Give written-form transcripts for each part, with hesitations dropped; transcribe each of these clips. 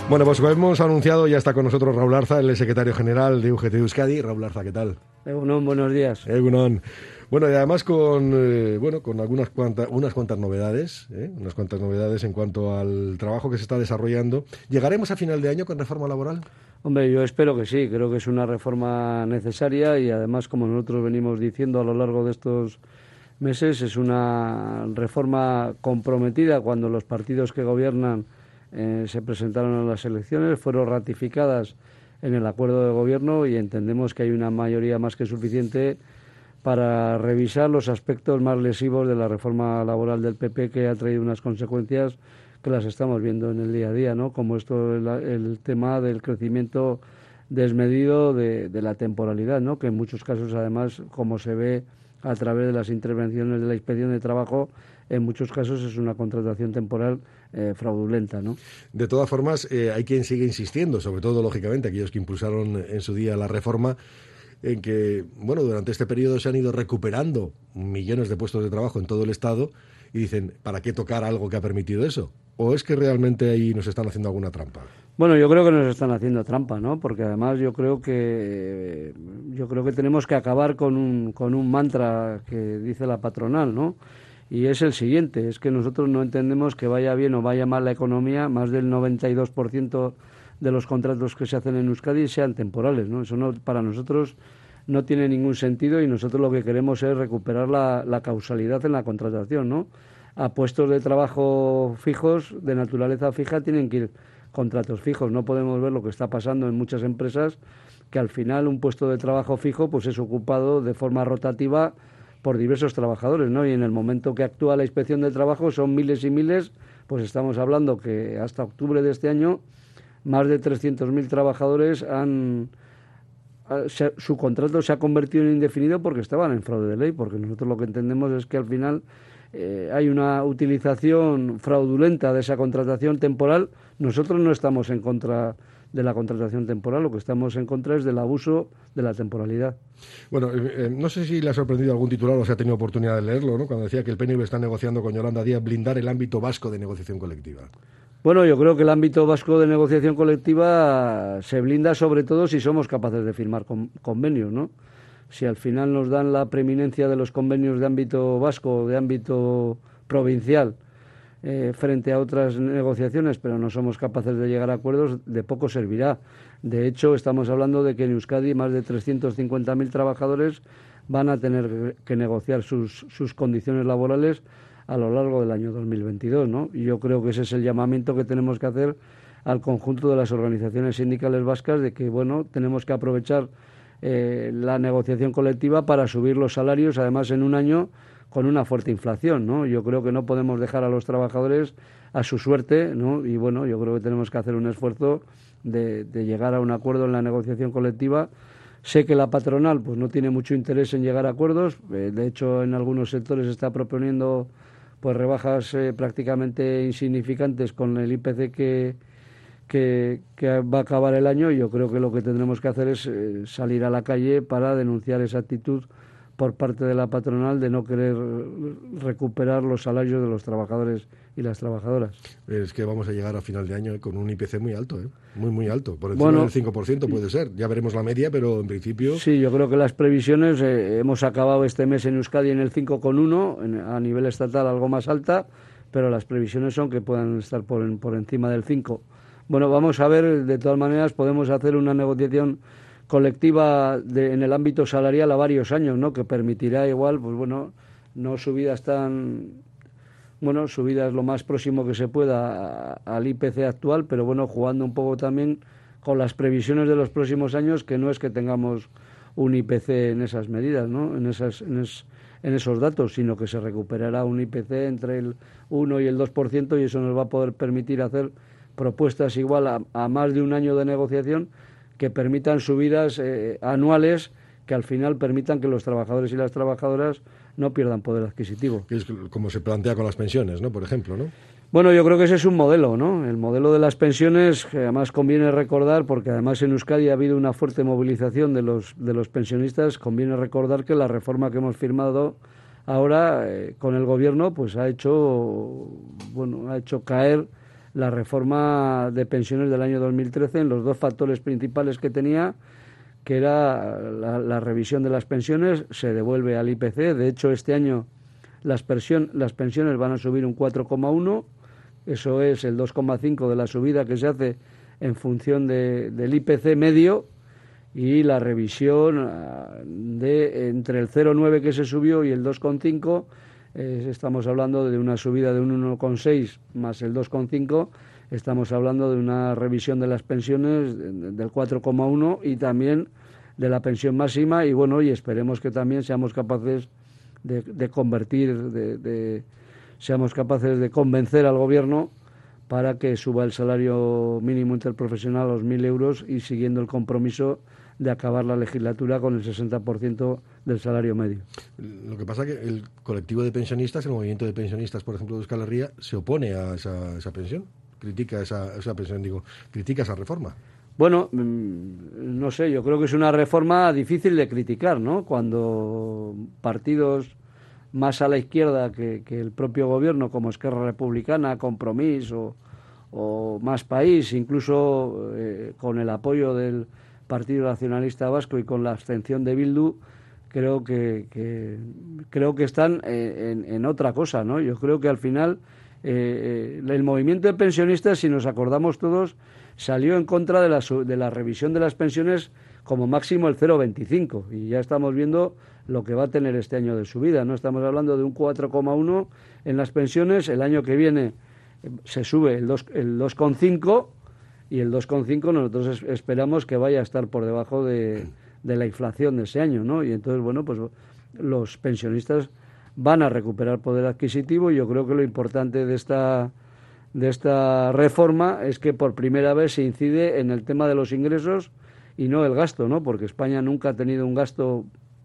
Bueno, pues como hemos anunciado, ya está con nosotros Raúl Arza, el secretario general de UGT Euskadi. Raúl Arza, ¿qué tal? Egunon, buenos días. Egunon. Bueno, y además con unas cuantas novedades, unas cuantas novedades en cuanto al trabajo que se está desarrollando. ¿Llegaremos a final de año con reforma laboral? Hombre, yo espero que sí, creo que es una reforma necesaria y además, como nosotros venimos diciendo a lo largo de estos meses, es una reforma comprometida cuando los partidos que gobiernan se presentaron a las elecciones, fueron ratificadas en el acuerdo de gobierno y entendemos que hay una mayoría más que suficiente para revisar los aspectos más lesivos de la reforma laboral del PP, que ha traído unas consecuencias que las estamos viendo en el día a día, ¿no? Como el tema del crecimiento desmedido de la temporalidad, ¿no? Que en muchos casos, además, como se ve a través de las intervenciones de la Inspección de Trabajo, en muchos casos es una contratación temporal fraudulenta, ¿no? De todas formas, hay quien sigue insistiendo, sobre todo, lógicamente, aquellos que impulsaron en su día la reforma, en que, bueno, durante este periodo se han ido recuperando millones de puestos de trabajo en todo el Estado y dicen, ¿para qué tocar algo que ha permitido eso? ¿O es que realmente ahí nos están haciendo alguna trampa? Bueno, yo creo que nos están haciendo trampa, ¿no? Porque además yo creo que tenemos que acabar con un mantra que dice la patronal, ¿no? Y es el siguiente, es que nosotros no entendemos que vaya bien o vaya mal la economía, más del 92% de los contratos que se hacen en Euskadi sean temporales, ¿no? Eso no, para nosotros no tiene ningún sentido y nosotros lo que queremos es recuperar la causalidad en la contratación, ¿no? A puestos de trabajo fijos, de naturaleza fija, tienen que ir contratos fijos. No podemos ver lo que está pasando en muchas empresas, que al final un puesto de trabajo fijo pues es ocupado de forma rotativa por diversos trabajadores, ¿no? Y en el momento que actúa la Inspección de Trabajo son miles y miles, pues estamos hablando que hasta octubre de este año más de 300.000 trabajadores su contrato se ha convertido en indefinido porque estaban en fraude de ley, porque nosotros lo que entendemos es que al final hay una utilización fraudulenta de esa contratación temporal. Nosotros no estamos en contra de la contratación temporal, lo que estamos en contra es del abuso de la temporalidad. Bueno, no sé si le ha sorprendido algún titular o si ha tenido oportunidad de leerlo, ¿no? Cuando decía que el PNV está negociando con Yolanda Díaz blindar el ámbito vasco de negociación colectiva. Bueno, yo creo que el ámbito vasco de negociación colectiva se blinda sobre todo si somos capaces de firmar convenios, ¿no? Si al final nos dan la preeminencia de los convenios de ámbito vasco o de ámbito provincial frente a otras negociaciones, pero no somos capaces de llegar a acuerdos, de poco servirá. De hecho, estamos hablando de que en Euskadi más de 350.000 trabajadores van a tener que negociar sus condiciones laborales a lo largo del año 2022, ¿no? Y yo creo que ese es el llamamiento que tenemos que hacer al conjunto de las organizaciones sindicales vascas, de que, bueno, tenemos que aprovechar la negociación colectiva para subir los salarios, además en un año con una fuerte inflación, ¿no? Yo creo que no podemos dejar a los trabajadores a su suerte, ¿no? Y bueno, yo creo que tenemos que hacer un esfuerzo de llegar a un acuerdo en la negociación colectiva. Sé que la patronal pues no tiene mucho interés en llegar a acuerdos, de hecho en algunos sectores está proponiendo pues rebajas prácticamente insignificantes con el IPC que va a acabar el año, y yo creo que lo que tendremos que hacer es salir a la calle para denunciar esa actitud por parte de la patronal de no querer recuperar los salarios de los trabajadores y las trabajadoras. Es que vamos a llegar a final de año con un IPC muy alto, muy alto, por encima del 5% puede ser. Ya veremos la media, pero en principio... Sí, yo creo que las previsiones, hemos acabado este mes en Euskadi en el 5,1, a nivel estatal algo más alta, pero las previsiones son que puedan estar por encima del 5. Bueno, vamos a ver, de todas maneras podemos hacer una negociación colectiva en el ámbito salarial a varios años, ¿no? Que permitirá igual, pues bueno, no subidas subidas lo más próximo que se pueda al IPC actual, pero bueno, jugando un poco también con las previsiones de los próximos años, que no es que tengamos un IPC en esas medidas, ¿no? En esos datos, sino que se recuperará un IPC entre el 1 y el 2%, y eso nos va a poder permitir hacer propuestas igual a más de un año de negociación que permitan subidas anuales que al final permitan que los trabajadores y las trabajadoras no pierdan poder adquisitivo. Que es como se plantea con las pensiones, ¿no? Por ejemplo, ¿no? Bueno, yo creo que ese es un modelo, ¿no? El modelo de las pensiones, que además conviene recordar, porque además en Euskadi ha habido una fuerte movilización de los pensionistas, conviene recordar que la reforma que hemos firmado ahora con el Gobierno pues ha hecho caer la reforma de pensiones del año 2013 en los dos factores principales que tenía, que era la revisión de las pensiones, se devuelve al IPC. De hecho, este año las pensiones van a subir un 4,1, eso es el 2,5 de la subida que se hace en función del IPC medio, y la revisión de entre el 0,9 que se subió y el 2,5, estamos hablando de una subida de un 1,6 más el 2,5, estamos hablando de una revisión de las pensiones del 4,1 y también de la pensión máxima, y bueno, y esperemos que también seamos capaces de seamos capaces de convencer al gobierno para que suba el salario mínimo interprofesional a los 1.000 euros y siguiendo el compromiso de acabar la legislatura con el 60% del salario medio. Lo que pasa es que el colectivo de pensionistas, el movimiento de pensionistas, por ejemplo, de Euskal Herria, se opone a esa pensión, critica esa pensión, critica esa reforma. Bueno, no sé, yo creo que es una reforma difícil de criticar, ¿no? Cuando partidos más a la izquierda que el propio gobierno, como Esquerra Republicana, Compromís o Más País, incluso con el apoyo del Partido Nacionalista Vasco y con la abstención de Bildu, creo que están en otra cosa, ¿no? Yo creo que al final el movimiento de pensionistas, si nos acordamos todos, salió en contra de la revisión de las pensiones como máximo el 0,25, y ya estamos viendo lo que va a tener este año de subida, ¿no? Estamos hablando de un 4,1 en las pensiones, el año que viene se sube el 2,5, y el 2,5 nosotros esperamos que vaya a estar por debajo de la inflación de ese año, ¿no? Y entonces, bueno, pues los pensionistas van a recuperar poder adquisitivo, y yo creo que lo importante de esta reforma es que por primera vez se incide en el tema de los ingresos y no el gasto, ¿no? Porque España nunca ha tenido un gasto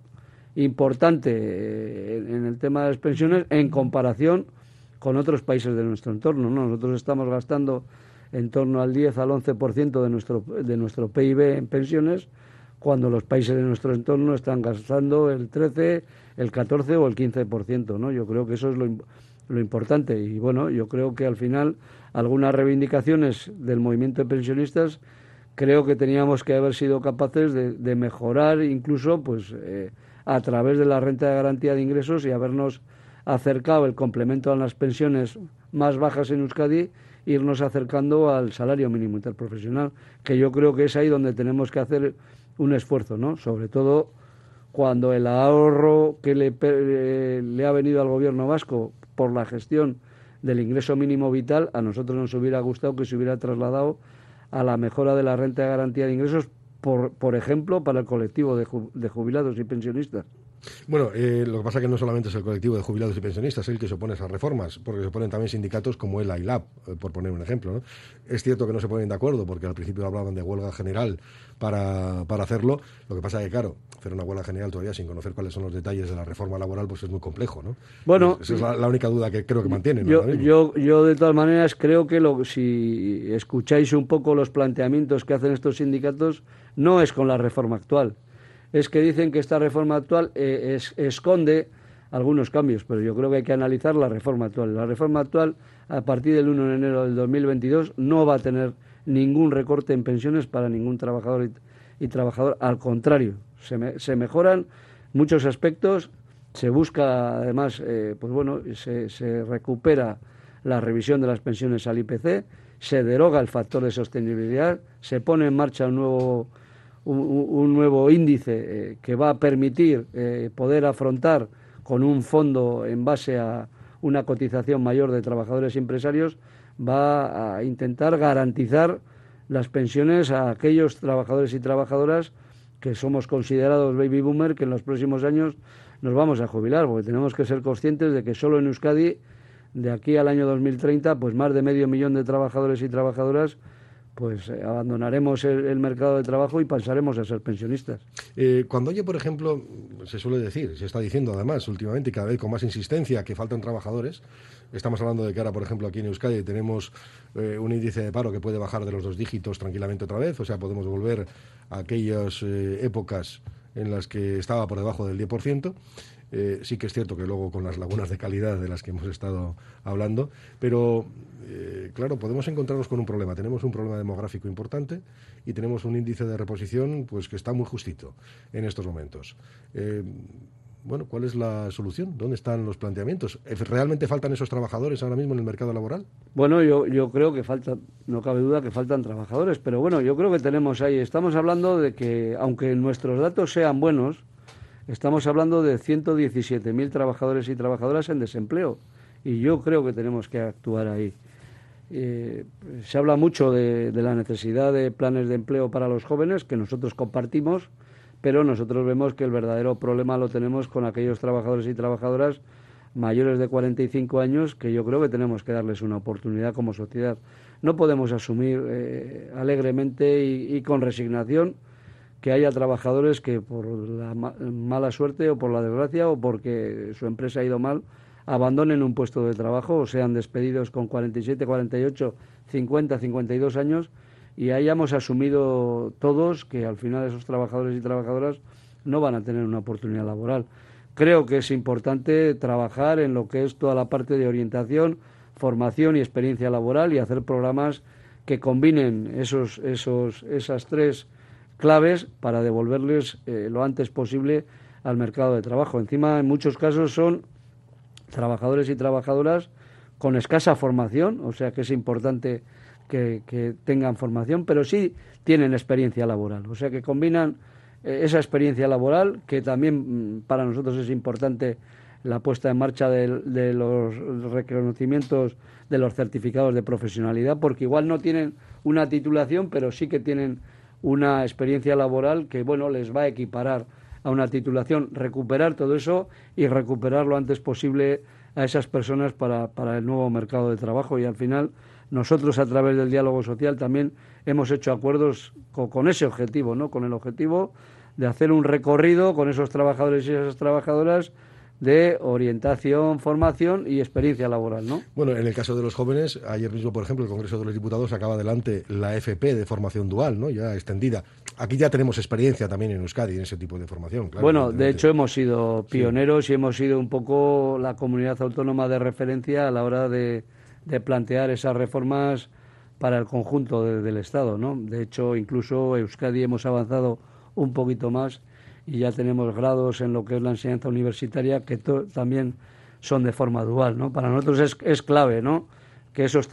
importante en el tema de las pensiones en comparación con otros países de nuestro entorno, ¿no? Nosotros estamos gastando en torno al 10 al 11% de nuestro PIB en pensiones, cuando los países de nuestro entorno están gastando el 13, el 14 o el 15%, ¿no? Yo creo que eso es lo importante, y bueno, yo creo que al final algunas reivindicaciones del movimiento de pensionistas creo que teníamos que haber sido capaces de mejorar, incluso pues a través de la renta de garantía de ingresos, y habernos acercado el complemento a las pensiones más bajas en Euskadi, irnos acercando al salario mínimo interprofesional, que yo creo que es ahí donde tenemos que hacer un esfuerzo, ¿no? Sobre todo cuando el ahorro que le ha venido al gobierno vasco por la gestión del ingreso mínimo vital, a nosotros nos hubiera gustado que se hubiera trasladado a la mejora de la renta de garantía de ingresos, por ejemplo, para el colectivo de jubilados y pensionistas. Bueno, lo que pasa es que no solamente es el colectivo de jubilados y pensionistas el que se opone a esas reformas, porque se oponen también sindicatos como el AILAB, por poner un ejemplo, ¿no? Es cierto que no se ponen de acuerdo, porque al principio hablaban de huelga general para hacerlo. Lo que pasa es que, claro, hacer una huelga general todavía sin conocer cuáles son los detalles de la reforma laboral, pues es muy complejo, ¿no? Bueno, esa es la única duda que creo que mantienen. Yo de todas maneras creo que si escucháis un poco los planteamientos que hacen estos sindicatos, no es con la reforma actual. Es que dicen que esta reforma actual esconde algunos cambios, pero yo creo que hay que analizar la reforma actual. La reforma actual, a partir del 1 de enero del 2022, no va a tener ningún recorte en pensiones para ningún trabajador y trabajadora. Al contrario, se mejoran muchos aspectos, se busca además, pues bueno, se recupera la revisión de las pensiones al IPC, se deroga el factor de sostenibilidad, se pone en marcha un nuevo índice que va a permitir poder afrontar con un fondo en base a una cotización mayor de trabajadores y empresarios, va a intentar garantizar las pensiones a aquellos trabajadores y trabajadoras que somos considerados baby boomer, que en los próximos años nos vamos a jubilar, porque tenemos que ser conscientes de que solo en Euskadi, de aquí al año 2030, pues más de 500.000 de trabajadores y trabajadoras pues abandonaremos el mercado de trabajo y pasaremos a ser pensionistas. Cuando oye, por ejemplo, se suele decir, se está diciendo además últimamente y cada vez con más insistencia que faltan trabajadores, estamos hablando de que ahora, por ejemplo, aquí en Euskadi tenemos un índice de paro que puede bajar de los 2 dígitos tranquilamente otra vez, o sea, podemos volver a aquellas épocas en las que estaba por debajo del 10%. Sí que es cierto que luego con las lagunas de calidad de las que hemos estado hablando, pero claro, podemos encontrarnos con un problema. Tenemos un problema demográfico importante y tenemos un índice de reposición pues que está muy justito en estos momentos. Bueno, ¿cuál es la solución? ¿Dónde están los planteamientos? ¿Realmente faltan esos trabajadores ahora mismo en el mercado laboral? Bueno, yo creo que faltan, no cabe duda que faltan trabajadores, pero bueno, yo creo que tenemos ahí, estamos hablando de que, aunque nuestros datos sean buenos, estamos hablando de 117.000 trabajadores y trabajadoras en desempleo, y yo creo que tenemos que actuar ahí. Se habla mucho de la necesidad de planes de empleo para los jóvenes, que nosotros compartimos, pero nosotros vemos que el verdadero problema lo tenemos con aquellos trabajadores y trabajadoras mayores de 45 años, que yo creo que tenemos que darles una oportunidad como sociedad. No podemos asumir alegremente y con resignación que haya trabajadores que por la mala suerte o por la desgracia o porque su empresa ha ido mal, abandonen un puesto de trabajo o sean despedidos con 47, 48, 50, 52 años y hayamos asumido todos que al final esos trabajadores y trabajadoras no van a tener una oportunidad laboral. Creo que es importante trabajar en lo que es toda la parte de orientación, formación y experiencia laboral y hacer programas que combinen esas tres claves para devolverles lo antes posible al mercado de trabajo. Encima, en muchos casos son trabajadores y trabajadoras con escasa formación, o sea que es importante que tengan formación, pero sí tienen experiencia laboral, o sea que combinan esa experiencia laboral, que también para nosotros es importante la puesta en marcha de los reconocimientos de los certificados de profesionalidad, porque igual no tienen una titulación, pero sí que tienen una experiencia laboral que, bueno, les va a equiparar a una titulación. Recuperar todo eso y recuperar lo antes posible a esas personas para el nuevo mercado de trabajo. Y al final nosotros, a través del diálogo social, también hemos hecho acuerdos con ese objetivo, ¿no? Con el objetivo de hacer un recorrido con esos trabajadores y esas trabajadoras de orientación, formación y experiencia laboral, ¿no? Bueno, en el caso de los jóvenes, ayer mismo, por ejemplo, el Congreso de los Diputados sacaba adelante la FP de formación dual, ¿no? Ya extendida. Aquí ya tenemos experiencia también en Euskadi en ese tipo de formación. Claro, bueno, de hecho hemos sido pioneros, sí, y hemos sido un poco la comunidad autónoma de referencia a la hora de plantear esas reformas para el conjunto del Estado, ¿no? De hecho, incluso Euskadi hemos avanzado un poquito más y ya tenemos grados en lo que es la enseñanza universitaria que también son de forma dual, ¿no? Para nosotros es clave, ¿no? Que esos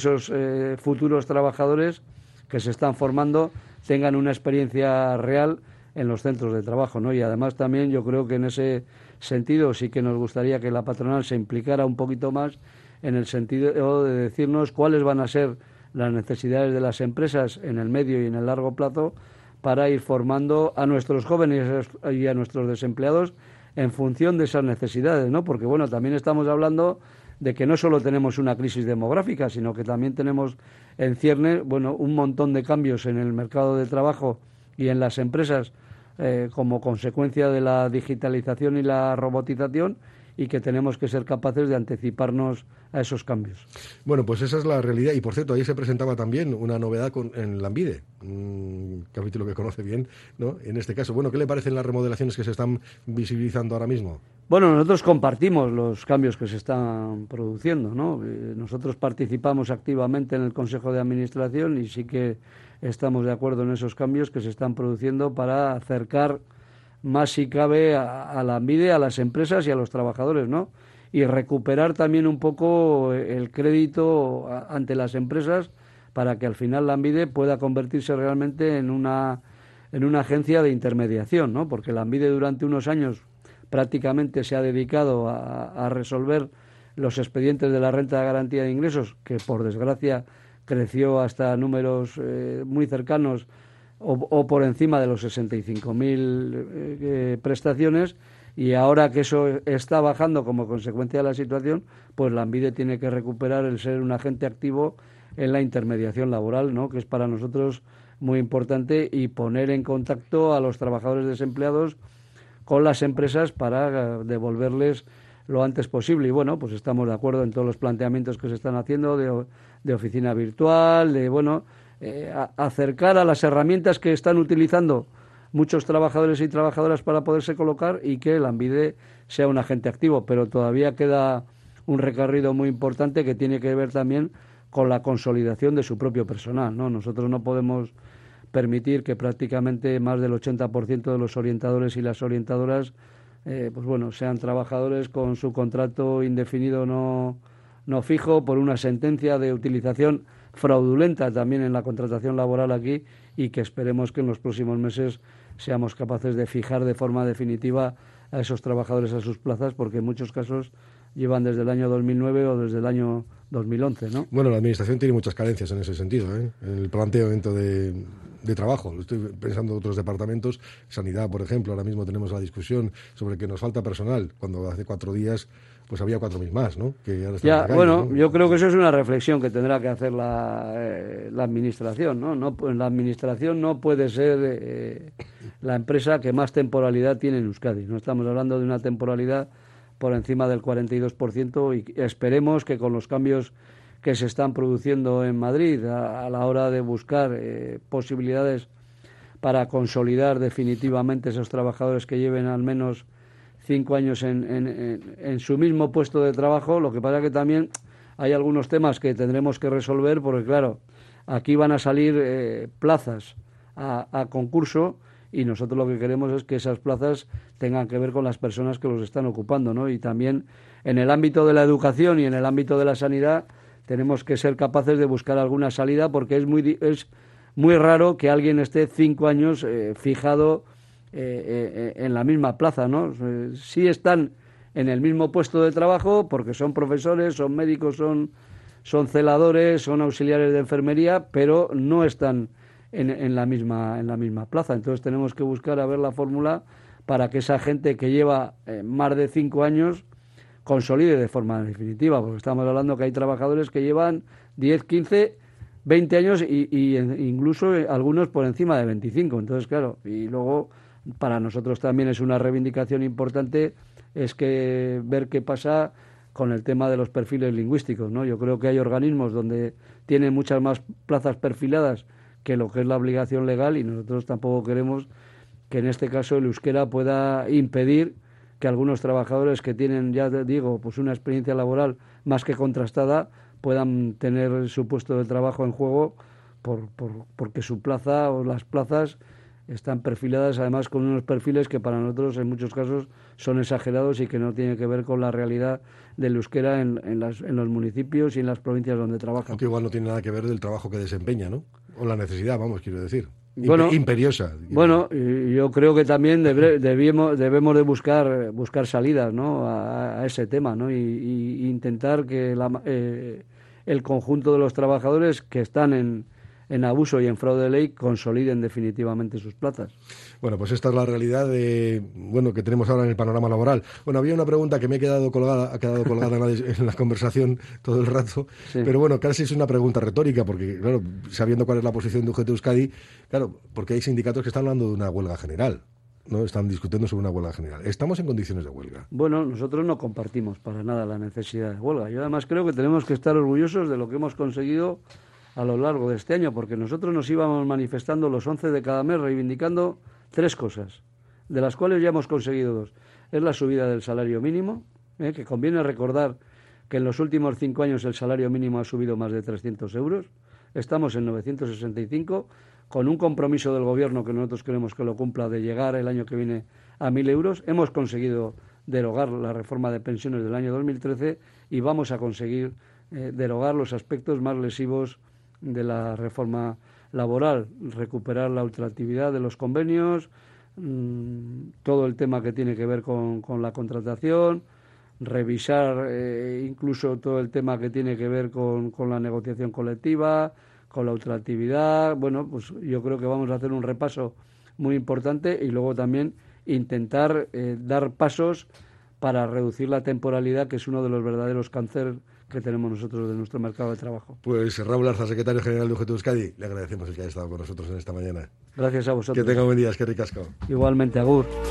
futuros trabajadores que se están formando tengan una experiencia real en los centros de trabajo, ¿no? Y además también yo creo que en ese sentido sí que nos gustaría que la patronal se implicara un poquito más en el sentido de decirnos cuáles van a ser las necesidades de las empresas en el medio y en el largo plazo para ir formando a nuestros jóvenes y a nuestros desempleados en función de esas necesidades, ¿no? Porque, bueno, también estamos hablando de que no solo tenemos una crisis demográfica, sino que también tenemos en ciernes, bueno, un montón de cambios en el mercado de trabajo y en las empresas como consecuencia de la digitalización y la robotización, y que tenemos que ser capaces de anticiparnos a esos cambios. Bueno, pues esa es la realidad. Y, por cierto, ahí se presentaba también una novedad en Lanbide, un capítulo que conoce bien, ¿no? En este caso. Bueno, ¿qué le parecen las remodelaciones que se están visibilizando ahora mismo? Bueno, nosotros compartimos los cambios que se están produciendo, ¿no? Nosotros participamos activamente en el Consejo de Administración y sí que estamos de acuerdo en esos cambios que se están produciendo para acercar más si cabe a Lanbide, a las empresas y a los trabajadores, ¿no? Y recuperar también un poco el crédito ante las empresas para que al final Lanbide pueda convertirse realmente en una agencia de intermediación, ¿no? Porque Lanbide durante unos años prácticamente se ha dedicado a resolver los expedientes de la renta de garantía de ingresos, que por desgracia creció hasta números muy cercanos o por encima de los 65.000 prestaciones, y ahora que eso está bajando como consecuencia de la situación, pues Lanbide tiene que recuperar el ser un agente activo en la intermediación laboral, ¿no? Que es para nosotros muy importante, y poner en contacto a los trabajadores desempleados con las empresas para devolverles lo antes posible. Y bueno, pues estamos de acuerdo en todos los planteamientos que se están haciendo de oficina virtual, de, bueno, acercar a las herramientas que están utilizando muchos trabajadores y trabajadoras para poderse colocar, y que Lanbide sea un agente activo. Pero todavía queda un recorrido muy importante que tiene que ver también con la consolidación de su propio personal, ¿no? Nosotros no podemos permitir que prácticamente más del 80% de los orientadores y las orientadoras pues bueno, sean trabajadores con su contrato indefinido no fijo por una sentencia de utilización fraudulenta también en la contratación laboral aquí, y que esperemos que en los próximos meses seamos capaces de fijar de forma definitiva a esos trabajadores a sus plazas, porque en muchos casos llevan desde el año 2009 o desde el año 2011, ¿no? Bueno, la Administración tiene muchas carencias en ese sentido, en el planteamiento de trabajo. Estoy pensando en otros departamentos, Sanidad, por ejemplo. Ahora mismo tenemos la discusión sobre que nos falta personal, cuando hace 4 días pues había 4.000 más, ¿no? Que ahora están calles, bueno, ¿no? yo creo que eso es una reflexión que tendrá que hacer la Administración, ¿no? La Administración no puede ser la empresa que más temporalidad tiene en Euskadi. No estamos hablando de una temporalidad por encima del 42%, y esperemos que con los cambios que se están produciendo en Madrid a la hora de buscar posibilidades para consolidar definitivamente esos trabajadores que lleven al menos 5 años en su mismo puesto de trabajo. Lo que pasa que también hay algunos temas que tendremos que resolver, porque claro, aquí van a salir plazas a concurso, y nosotros lo que queremos es que esas plazas tengan que ver con las personas que los están ocupando, ¿no? Y también en el ámbito de la educación y en el ámbito de la sanidad tenemos que ser capaces de buscar alguna salida, porque es muy raro que alguien esté 5 años fijado en la misma plaza, ¿no? Sí están en el mismo puesto de trabajo porque son profesores, son médicos, son celadores, son auxiliares de enfermería, pero no están en la misma plaza. Entonces tenemos que buscar a ver la fórmula para que esa gente que lleva más de 5 años consolide de forma definitiva, porque estamos hablando que hay trabajadores que llevan 10, 15, 20 años y incluso algunos por encima de 25. Entonces, claro, y luego para nosotros también es una reivindicación importante es que ver qué pasa con el tema de los perfiles lingüísticos, ¿no? Yo creo que hay organismos donde tienen muchas más plazas perfiladas que lo que es la obligación legal, y nosotros tampoco queremos que en este caso el euskera pueda impedir que algunos trabajadores que tienen, ya digo, pues una experiencia laboral más que contrastada puedan tener su puesto de trabajo en juego porque su plaza o las plazas están perfiladas además con unos perfiles que para nosotros en muchos casos son exagerados y que no tienen que ver con la realidad del euskera en los municipios y en las provincias donde trabajan. Que igual no tiene nada que ver del trabajo que desempeña, ¿no? O la necesidad, vamos, quiero decir. Bueno, imperiosa. Bueno, yo creo que también debemos de buscar salidas, ¿no? a ese tema, ¿no? Y intentar que el conjunto de los trabajadores que están en abuso y en fraude de ley consoliden definitivamente sus plazas. Bueno, pues esta es la realidad que tenemos ahora en el panorama laboral. Bueno, había una pregunta que me ha quedado colgada en la conversación todo el rato, sí. Pero bueno, casi es una pregunta retórica, porque claro, sabiendo cuál es la posición de UGT Euskadi, claro, porque hay sindicatos que están hablando de una huelga general, ¿no? Están discutiendo sobre una huelga general. ¿Estamos en condiciones de huelga? Bueno, nosotros no compartimos para nada la necesidad de huelga. Yo además creo que tenemos que estar orgullosos de lo que hemos conseguido a lo largo de este año, porque nosotros nos íbamos manifestando los 11 de cada mes reivindicando 3 cosas, de las cuales ya hemos conseguido 2. Es la subida del salario mínimo, que conviene recordar que en los últimos 5 años el salario mínimo ha subido más de 300 euros, estamos en 965, con un compromiso del Gobierno que nosotros queremos que lo cumpla de llegar el año que viene a 1.000 euros. Hemos conseguido derogar la reforma de pensiones del año 2013 y vamos a conseguir derogar los aspectos más lesivos de la reforma laboral, recuperar la ultraactividad de los convenios, todo el tema que tiene que ver con la contratación, revisar incluso todo el tema que tiene que ver con la negociación colectiva, con la ultraactividad. Bueno, pues yo creo que vamos a hacer un repaso muy importante y luego también intentar dar pasos para reducir la temporalidad, que es uno de los verdaderos cánceres que tenemos nosotros de nuestro mercado de trabajo. Pues Raúl Arza, secretario general de UGT Euskadi, le agradecemos el que haya estado con nosotros en esta mañana. Gracias a vosotros. Que tenga un buen día, es que ricasco. Igualmente, agur.